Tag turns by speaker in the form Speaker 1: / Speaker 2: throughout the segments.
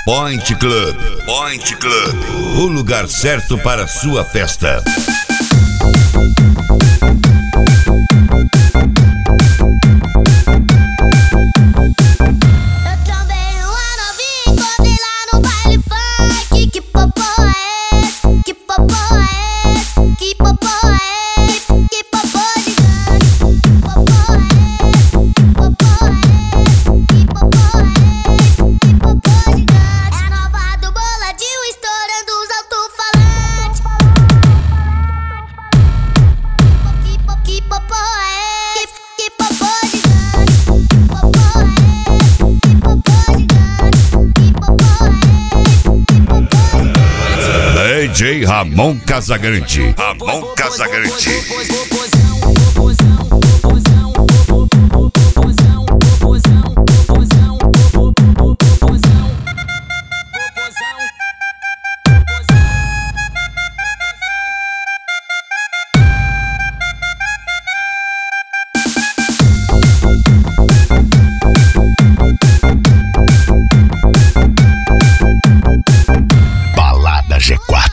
Speaker 1: Point Club. Point Club. O lugar certo para a sua festa. DJ Ramon Casagrande. Ramon Casagrande. Balada G4.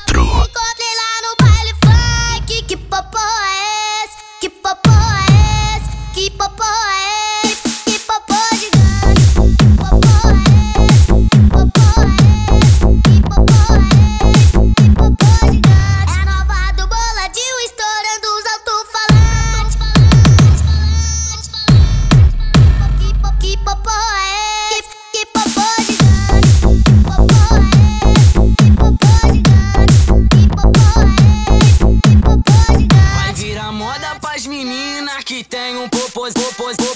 Speaker 2: Que tem um popozão.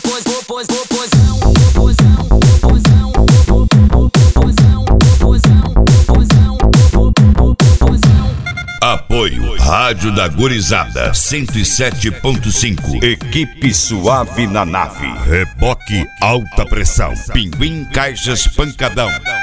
Speaker 1: Apoio Rádio da Gurizada 107.5. Equipe Suave na Nave. Reboque Alta Pressão. Pinguim Caixas Pancadão.